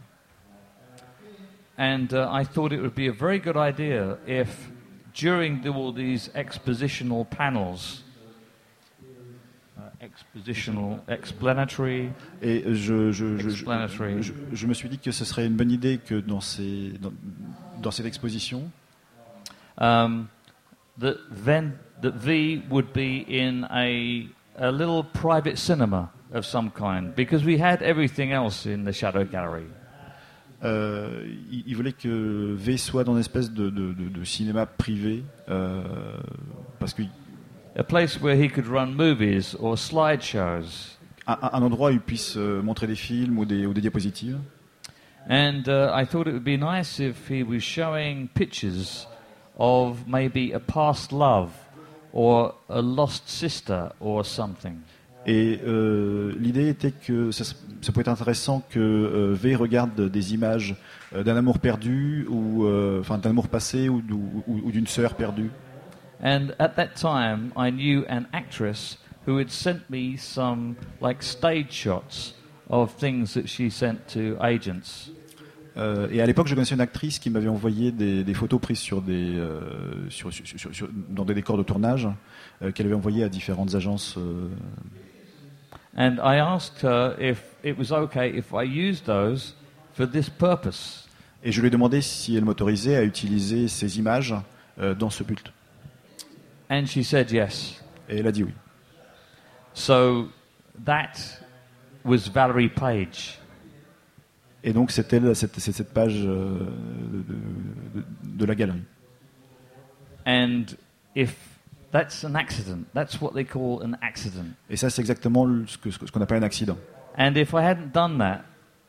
Speaker 2: And uh, I thought it would be a very good idea if, during the, all these expositional panels, uh, expositional, explanatory,
Speaker 3: et je, je, je,
Speaker 2: explanatory.
Speaker 3: Je, je, je me suis dit que ce serait une bonne idée que dans, ces, dans, dans cette exposition,
Speaker 2: Um, that then that V would be in a a little private cinema of some kind, because we had everything else in the shadow gallery.
Speaker 3: Euh, il, il voulait que V soit dans une espèce de, de, de, de cinéma privé, euh, parce que
Speaker 2: a place where he could run movies or slideshows.
Speaker 3: Un, un endroit où il puisse euh, montrer des films ou des, ou des diapositives.
Speaker 2: And uh, I thought it would be nice if he was showing pictures of maybe a past love or a lost sister or something.
Speaker 3: Et euh, l'idée était que ça, ça pouvait être intéressant que euh, V regarde des images euh, d'un amour perdu ou euh, enfin d'un amour passé ou, ou, ou d'une sœur perdue.
Speaker 2: And at that time, I knew an actress who had sent me some like stage shots of things that she sent to agents.
Speaker 3: Euh, et à l'époque, je connaissais une actrice qui m'avait envoyé des, des photos prises sur des, euh, sur, sur, sur, sur, dans des décors de tournage euh, qu'elle avait envoyées à différentes agences. Euh...
Speaker 2: And I asked her if it was okay if I used those for this purpose.
Speaker 3: Et je lui ai demandé si elle m'autorisait à utiliser ces images euh, dans ce but.
Speaker 2: And she said yes.
Speaker 3: Et elle a dit oui.
Speaker 2: So that was Valerie Page.
Speaker 3: Et donc c'était cette, cette page euh, de, de, de la galerie.
Speaker 2: And if that's an accident, that's what they call an accident.
Speaker 3: Et ça c'est exactement ce, que, ce qu'on appelle un accident.
Speaker 2: And if I hadn't done that,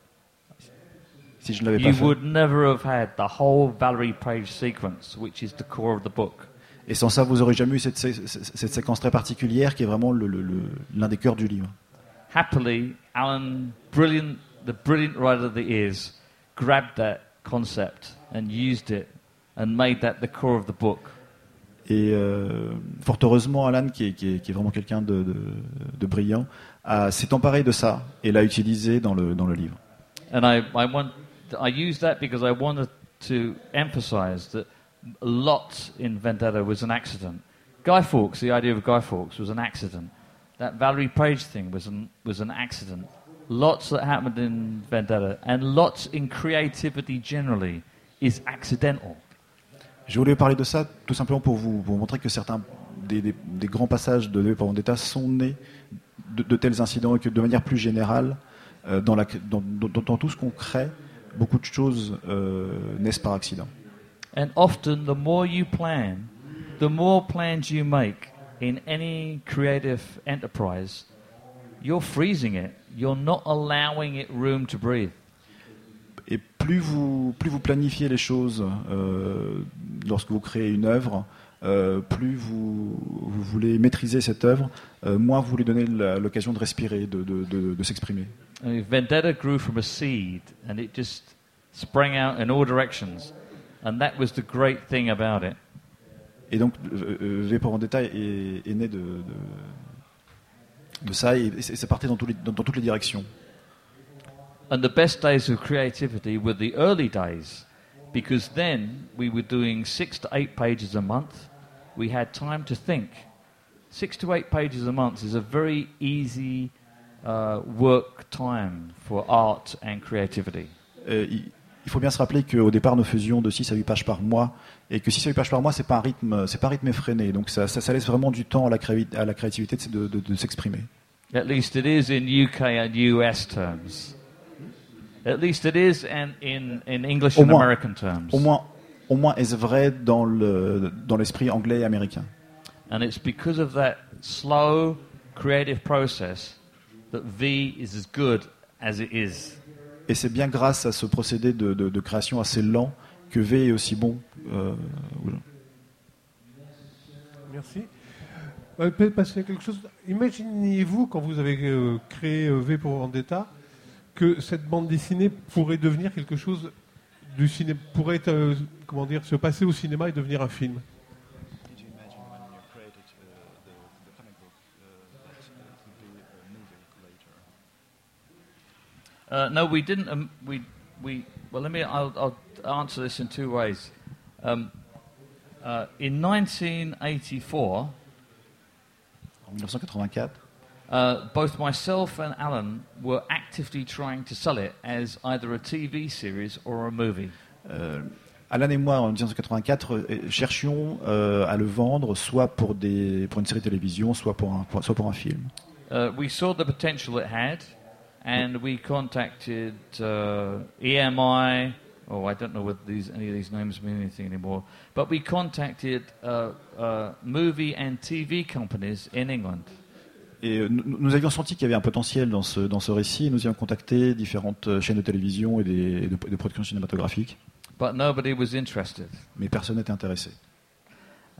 Speaker 3: si je ne l'avais pas
Speaker 2: you
Speaker 3: fait,
Speaker 2: would never have had the whole Valerie Page sequence, which is the core of the book.
Speaker 3: Et sans ça, vous n'aurez jamais eu cette, cette, cette séquence très particulière qui est vraiment le, le, le, l'un des cœurs du livre.
Speaker 2: Happily, Alan, brilliant, the brilliant writer that he is, grabbed that concept and used it and made that the core of the book.
Speaker 3: Et euh, fort heureusement, Alan, qui est, qui est, qui est vraiment quelqu'un de, de, de brillant, a, s'est emparé de ça et l'a utilisé dans le, dans le livre.
Speaker 2: And I, I, want, I used that because I wanted to emphasize that a lot in Vendetta was an accident. Guy Fawkes, the idea of Guy Fawkes was an accident. That Valerie Page thing was an, was an accident. Lots that happened in Vendetta and lots in creativity generally is accidental.
Speaker 3: Je voulais parler de ça tout simplement pour vous, pour vous montrer que certains des, des, des grands passages de V pour Vendetta sont nés de, de tels incidents et que de manière plus générale, euh, dans, la, dans, dans, dans tout ce qu'on crée, beaucoup de choses euh, naissent par accident.
Speaker 2: And often, the more you plan, the more plans you make in any creative enterprise, you're freezing it. You're not allowing it room to breathe.
Speaker 3: Et plus vous, plus vous planifiez les choses euh, lorsque vous créez une œuvre, euh, plus vous, vous voulez maîtriser cette œuvre, euh, moins vous voulez donner la, l'occasion de respirer, de, de, de, de s'exprimer.
Speaker 2: I mean, Vendetta grew from a seed, and it just sprang out in all directions. And that was the great thing about it.
Speaker 3: Et donc, euh, V pour Vendetta est, est né de, de, de ça, et c'est parti dans, tous les, dans, dans toutes les directions.
Speaker 2: And the best days of creativity were the early days, because then we were doing six to eight pages a month. We had time to think. Six to eight pages a month is a very easy uh, work time for art and creativity.
Speaker 3: Euh, il, il faut bien se rappeler qu'au départ, nous faisions de six à huit pages par mois, et que six à huit pages par mois, c'est pas un rythme, c'est pas un rythme effréné. Donc ça, ça, ça laisse vraiment du temps à la, créa- à la créativité de, de, de s'exprimer.
Speaker 2: At least it is in U K and U S terms. At least it is in, in, in English
Speaker 3: Au
Speaker 2: and
Speaker 3: moins,
Speaker 2: American terms.
Speaker 3: au moins, au moins est-ce vrai dans, le, dans l'esprit anglais et américain.
Speaker 2: And it's because of that slow creative process that V is as good as it is.
Speaker 3: Et c'est bien grâce à ce procédé de, de, de création assez lent que V est aussi bon. Euh,
Speaker 1: Merci. Euh, peut-être passer à quelque chose. Imaginez-vous, quand vous avez euh, créé euh, V pour Vendetta, que cette bande dessinée pourrait devenir quelque chose du cinéma, pourrait être, euh, comment dire, se passer au cinéma et devenir un film.
Speaker 2: Uh, no, we didn't. Um, we we well, let me. I'll, I'll answer this in two ways. Um, uh, in nineteen eighty-four,
Speaker 3: En dix-neuf cent quatre-vingt-quatre,
Speaker 2: uh, both myself and Alan were actively trying to sell it as either a T V series or a movie.
Speaker 3: euh, Alan et moi, en dix-neuf cent quatre-vingt-quatre, euh, cherchions euh, à le vendre soit pour, des, pour une série de télévision, soit pour un, pour, soit pour un film.
Speaker 2: Uh, we saw the potential it had, and we contacted uh, E M I. Oh, I don't know whether these, any of these names mean anything anymore. But we contacted uh, uh, movie and T V companies in England.
Speaker 3: Et euh, nous, nous avions senti qu'il y avait un potentiel dans ce, dans ce récit. Nous avions contacté différentes euh, chaînes de télévision et des, de, de productions cinématographiques.
Speaker 2: But nobody was interested.
Speaker 3: Mais personne n'était intéressé.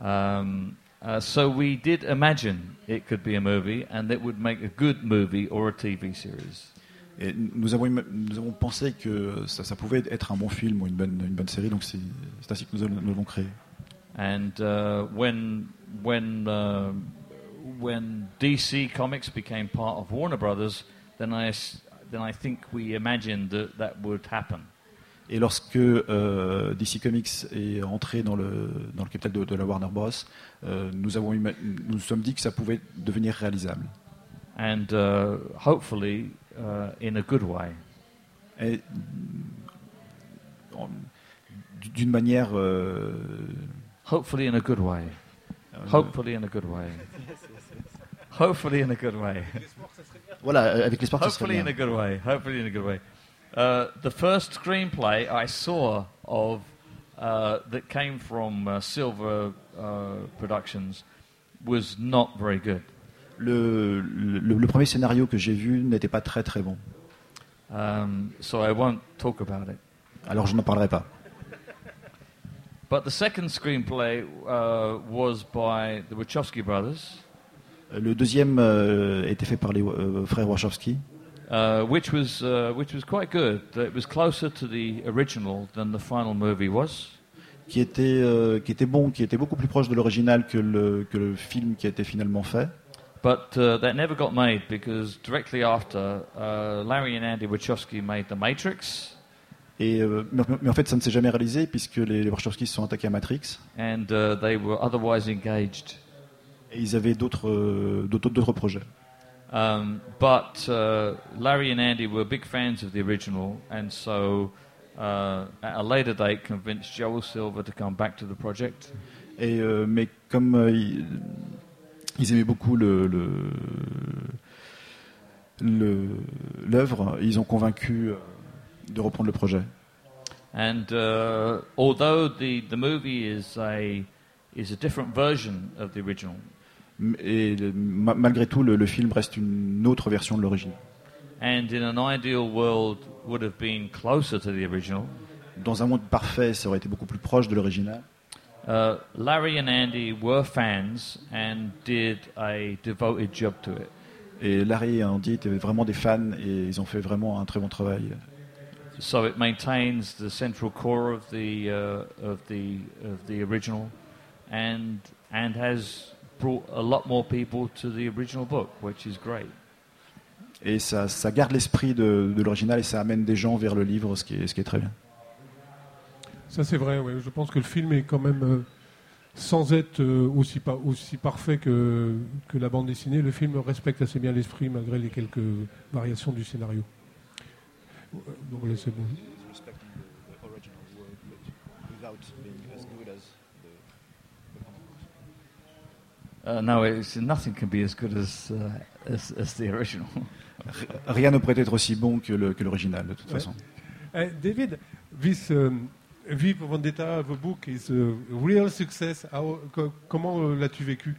Speaker 2: Um, uh, so we did imagine it could be a movie, and it would make a good movie or a T V series.
Speaker 3: Et nous avons, nous avons pensé que ça, ça pouvait être un bon film ou une bonne, une bonne série, donc c'est, c'est ainsi que nous, nous l'avons créé.
Speaker 2: And uh, when when uh, when D C Comics became part of Warner Brothers, then I then I think we imagined that that would happen.
Speaker 3: Et lorsque euh, D C Comics est rentré dans le dans le capital de, de la Warner Bros, euh, nous avons ima- nous nous sommes dit que ça pouvait devenir réalisable.
Speaker 2: And uh, hopefully uh, in a good way.
Speaker 3: Et, en- d'une manière euh,
Speaker 2: Hopefully in a good way. Hopefully in a good way. Hopefully in a good way.
Speaker 3: voilà, avec l'espoir que ce
Speaker 2: Hopefully
Speaker 3: serait
Speaker 2: in a
Speaker 3: bien.
Speaker 2: good way. Hopefully in a good way. Uh, the first screenplay I saw of uh, that came from uh, Silver uh, Productions was not very good.
Speaker 3: Le, le, le premier scénario que j'ai vu n'était pas très très bon.
Speaker 2: Um, so I won't talk about it.
Speaker 3: Alors je n'en parlerai pas.
Speaker 2: But the second screenplay uh, was by the Wachowski brothers,
Speaker 3: Le deuxième euh, était fait par les euh, frères Wachowski,
Speaker 2: uh, which was uh, which was quite good. It was closer to the original than the final movie was.
Speaker 3: qui était, euh, qui était bon, qui était beaucoup plus proche de l'original que le, que le film qui a été finalement fait.
Speaker 2: But uh, that never got made because directly after, uh, Larry and Andy Wachowski made The Matrix,
Speaker 3: Et, euh, mais, mais en fait, ça ne s'est jamais réalisé puisque les, les Wachowski se sont attaqués à Matrix
Speaker 2: and uh, they were otherwise engaged.
Speaker 3: et ils avaient d'autres, euh, d'autres, d'autres projets.
Speaker 2: Um, but uh, Larry and Andy were big fans of the original, and so uh, at a later date convinced Joel Silver to come back to the project.
Speaker 3: Et, euh, mais comme euh, ils, ils aimaient beaucoup le, le, le- l'œuvre, ils ont convaincu euh, de reprendre le projet.
Speaker 2: And uh, although the, the movie is a is a different version of the original,
Speaker 3: Et le- ma- malgré tout, le, le film reste une autre version de l'original.
Speaker 2: and in an ideal world would have been closer to the original,
Speaker 3: Dans un monde parfait, ça aurait été beaucoup plus proche de l'original.
Speaker 2: uh, Larry and Andy were fans and did a devoted job to it.
Speaker 3: Et Larry et Andy étaient vraiment des fans et ils ont fait vraiment un très bon travail.
Speaker 2: So it maintains the central core of the uh, of the of the original, and and has brought a lot more people to the original book, which is great.
Speaker 3: Et ça, ça garde l'esprit de, de l'original et ça amène des gens vers le livre, ce qui est, ce qui est très bien.
Speaker 1: Ça c'est vrai, ouais. Je pense que le film est quand même, euh, sans être euh, aussi, pa- aussi parfait que, que la bande dessinée, le film respecte assez bien l'esprit malgré les quelques variations du scénario. Euh, Donc là c'est bon.
Speaker 2: Uh, no, it's, nothing can be as good as uh, as, as the original.
Speaker 3: Rien ne pourrait être aussi bon que, le, que l'original, de toute
Speaker 1: Ouais.
Speaker 3: façon.
Speaker 1: Uh, David, this um, V for Vendetta, the book is a real success. How, co- comment euh, l'as-tu vécu?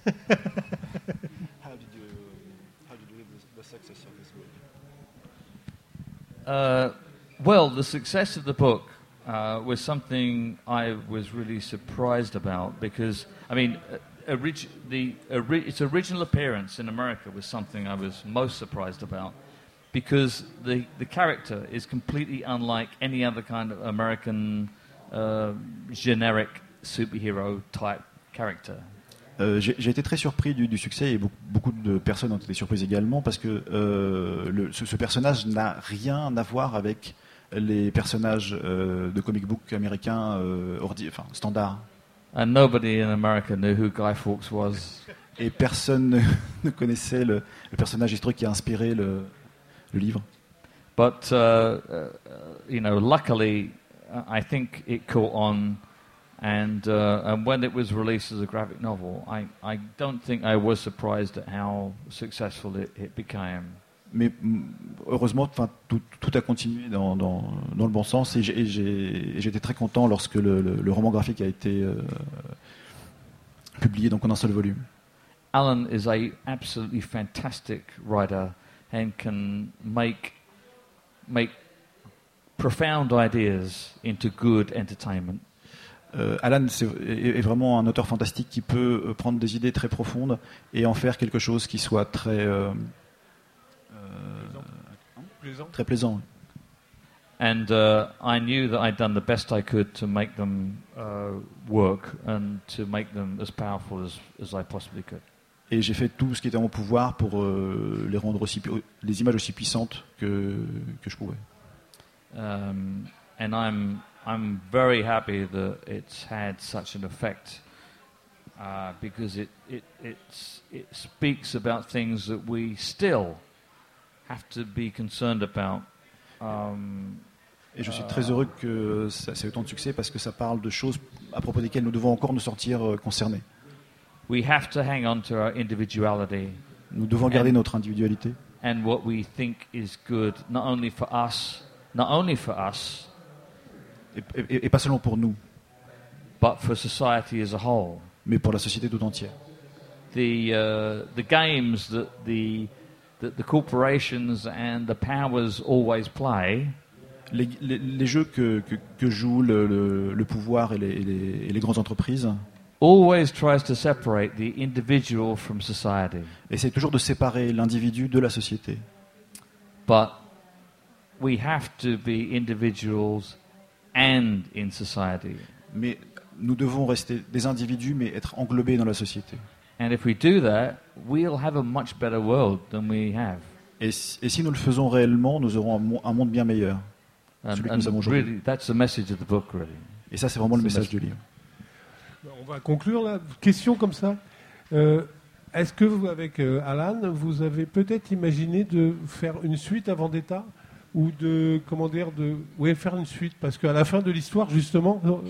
Speaker 2: Uh, well, the success of the book uh, was something I was really surprised about because, I mean, uh, orig- the ori- its original appearance in America was something I was most surprised about because the, the character is completely unlike any other kind of American uh, generic superhero type character.
Speaker 3: Euh, j'ai, j'ai été très surpris du, du succès et beaucoup, beaucoup de personnes ont été surprises également parce que euh, le, ce, ce personnage n'a rien à voir avec les personnages euh, de comic book américains euh, ordi- enfin, standards.
Speaker 2: And nobody in America knew who Guy Fawkes was.
Speaker 3: Et personne ne, ne connaissait le, le personnage historique qui a inspiré le, le livre.
Speaker 2: But, uh, uh, you know, luckily, uh, I think it caught on, and, uh, and when it was released as a graphic novel, I, I don't think I was surprised at how successful it, it became.
Speaker 3: Mais mm, heureusement, enfin, tout, tout a continué dans, dans, dans le bon sens et, j'ai, et j'ai- et j'étais très content lorsque le, le- le roman graphique a été euh, publié donc en un seul volume.
Speaker 2: Alan is a absolutely fantastic writer and can make make profound ideas into good entertainment.
Speaker 3: Euh, Alan c'est, est, est vraiment un auteur fantastique qui peut euh, prendre des idées très profondes et en faire quelque chose qui soit très euh, euh,
Speaker 1: Plaisant.
Speaker 3: très plaisant.
Speaker 2: And uh, I knew that I'd done the best I could to make them uh, work and to make them as powerful as, as I possibly could.
Speaker 3: Et j'ai fait tout ce qui était en mon pouvoir pour euh, les rendre aussi, les images aussi puissantes que que je pouvais.
Speaker 2: Um, and I'm I'm very happy that it's had such an effect uh, because it it it's, it speaks about things that we still have to be concerned about. Um,
Speaker 3: Et je suis très heureux que ça, ça ait autant de succès parce que ça parle de choses à propos desquelles nous devons encore nous sortir euh, concernés.
Speaker 2: We have to hang on to our individuality.
Speaker 3: Nous devons garder notre individualité.
Speaker 2: And what we think is good, not only for us, not only for us,
Speaker 3: Et, et, et pas seulement pour nous,
Speaker 2: but for society as a whole.
Speaker 3: mais pour la société tout entière.
Speaker 2: The uh, the games that the that the corporations and the powers always play.
Speaker 3: Les, les, les jeux que, que, que jouent le, le, le pouvoir et les, et, les, et les grandes entreprises
Speaker 2: Always tries to separate the individual from society.
Speaker 3: essaient toujours de séparer l'individu de la société.
Speaker 2: But we have to be individuals and in society.
Speaker 3: Mais nous devons rester des individus, mais être englobés dans la société.
Speaker 2: And if we do that, we'll have a much better world than we have.
Speaker 3: Et si, et si nous le faisons réellement, nous aurons un, mo- un monde bien meilleur.
Speaker 2: And,
Speaker 3: Celui que
Speaker 2: and
Speaker 3: nous avons aujourd'hui.
Speaker 2: really, that's the message of the book, really.
Speaker 3: Et ça, c'est vraiment le
Speaker 2: C'est
Speaker 3: message du livre.
Speaker 1: On va conclure là. Question comme ça. Euh, est-ce que vous, avec euh, Alan, vous avez peut-être imaginé de faire une suite à Vendetta ou de comment dire de oui faire une suite parce qu'à la fin de l'histoire justement. euh,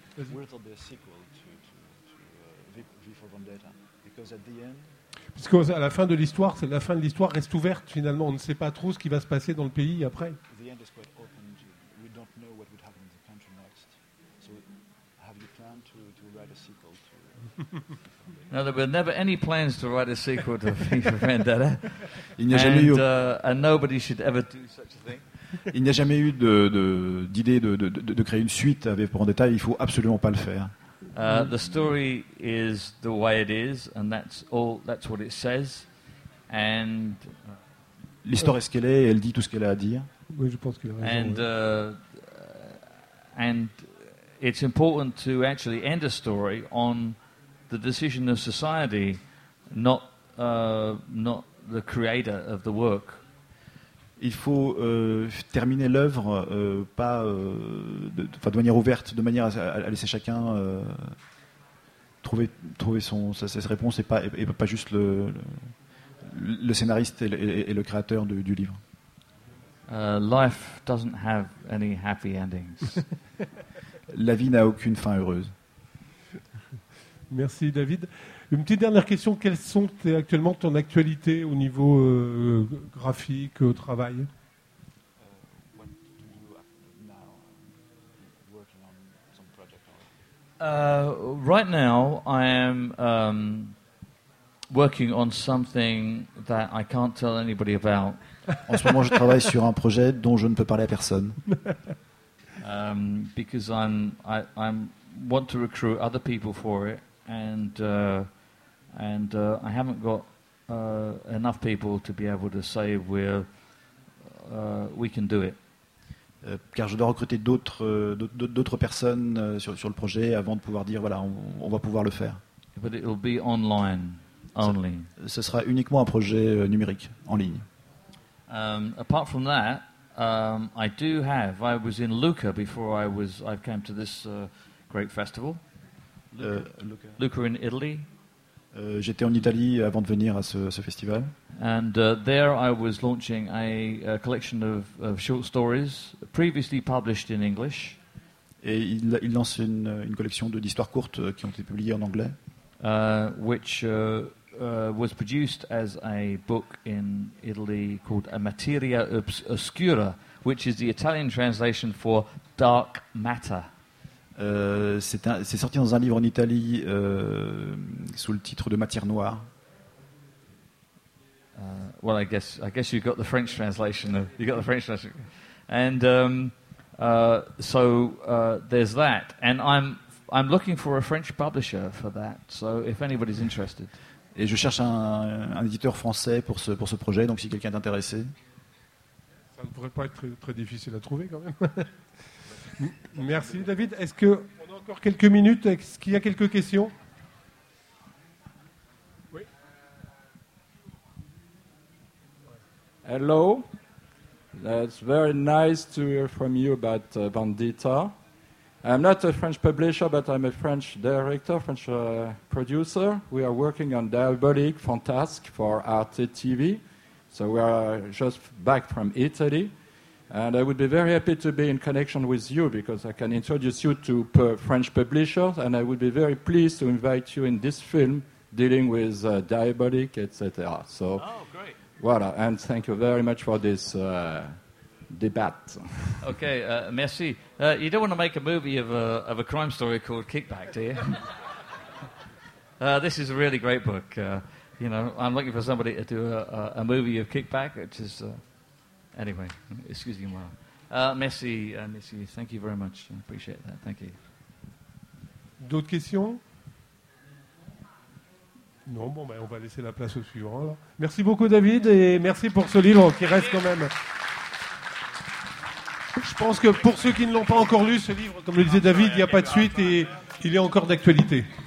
Speaker 1: Parce qu'à la fin de l'histoire, c'est la fin de l'histoire reste ouverte finalement. On ne sait pas trop ce qui va se passer dans le pays après.
Speaker 2: Now, there were never any plans to write a sequel to V for Vendetta,
Speaker 3: Il n'y a jamais eu,
Speaker 2: and, uh, and nobody should ever do such a thing.
Speaker 3: il n'y a jamais eu de, de, d'idée de, de, de, de créer une suite avec pour en détail. Il faut absolument pas le faire.
Speaker 2: Uh, the story is the way it is, and that's all. That's what it says. And
Speaker 3: L'histoire est ce qu'elle est, et elle dit tout ce qu'elle a à dire.
Speaker 1: Oui, je pense qu'il a raison.
Speaker 2: and
Speaker 1: ouais.
Speaker 2: uh, and it's important to actually end a story on the decision of society, not uh, not the creator of the work.
Speaker 3: Il faut euh, terminer l'œuvre, euh, pas euh, de, de, de manière ouverte, de manière à, à laisser chacun euh, trouver, trouver son, sa, sa réponse et pas, et, et pas juste le, le, le scénariste et le, et, et le créateur de, du livre.
Speaker 2: Uh, life doesn't have any happy endings.
Speaker 3: La vie n'a aucune fin heureuse.
Speaker 1: Merci David. Une petite dernière question, quelles sont tes- actuellement ton actualité au niveau euh, graphique, au travail?
Speaker 2: Uh, right now, I am um, working on something that I can't tell anybody about.
Speaker 3: En ce moment, je travaille sur un projet dont je ne peux parler à personne.
Speaker 2: Um, because I'm, I I'm want to recruit other people for it, and uh, and uh, I haven't got uh, enough people to be able to say we're uh, we can do it.
Speaker 3: Euh, car je dois recruter d'autres, euh, d'autres, d'autres personnes euh, sur, sur le projet avant de pouvoir dire voilà, on, on va pouvoir le faire.
Speaker 2: But it'll be online only.
Speaker 3: Ce sera uniquement un projet euh, numérique, en ligne.
Speaker 2: Um, apart from that, um, I do have. I was in Lucca before I was. I came to this uh, great festival.
Speaker 3: Euh,
Speaker 2: Lucca in Italy,
Speaker 3: euh, j'étais en Italie avant de venir à ce, ce festival.
Speaker 2: and uh, there I was launching a, a collection of, of short stories previously published in English,
Speaker 3: Et il, il lance une, une collection de, d'histoires courtes euh, qui ont été publiées en anglais,
Speaker 2: uh, which uh, uh, was produced as a book in Italy called A Materia Obs- Oscura, which is the Italian translation for dark matter.
Speaker 3: Euh, c'est, un- c'est sorti dans un livre en Italie euh, sous le titre de Matière noire.
Speaker 2: Uh, well, I guess I guess you got the French translation. Of, you got the French translation, and um, uh, so uh, there's that. And I'm I'm looking for a French publisher for that. So if anybody's interested.
Speaker 3: Et je cherche un, un éditeur français pour ce, pour ce projet, donc si quelqu'un est intéressé.
Speaker 1: Ça ne pourrait pas être très, très difficile à trouver quand même. Merci David. Est-ce qu'on a encore quelques minutes? Est-ce qu'il y a quelques questions? Oui.
Speaker 4: Hello. It's very nice to hear from you about uh, Vendetta. I'm not a French publisher, but I'm a French director, French uh, producer. We are working on Diabolique, Fantasque for Arte T V. So we are just back from Italy. And I would be very happy to be in connection with you because I can introduce you to per French publishers. And I would be very pleased to invite you in this film dealing with uh, Diabolique, et cetera. So,
Speaker 2: oh, great.
Speaker 4: Voilà. And thank you very much for this uh, debate.
Speaker 2: Okay, uh, merci. Uh, you don't want to make a movie of a, of a crime story called Kickback, do you? uh, this is a really great book. Uh, you know, I'm looking for somebody to do a, a, a movie of Kickback, which is... Uh, anyway, excusez-moi. Uh, merci, uh, merci. Thank you very much. I appreciate that. Thank you.
Speaker 1: D'autres questions? Non, bon, ben, on va laisser la place au suivant. Alors. Merci beaucoup, David, et merci pour ce livre qui reste quand même... Je pense que pour ceux qui ne l'ont pas encore lu, ce livre, comme le disait David, il n'y a pas de suite et il est encore d'actualité.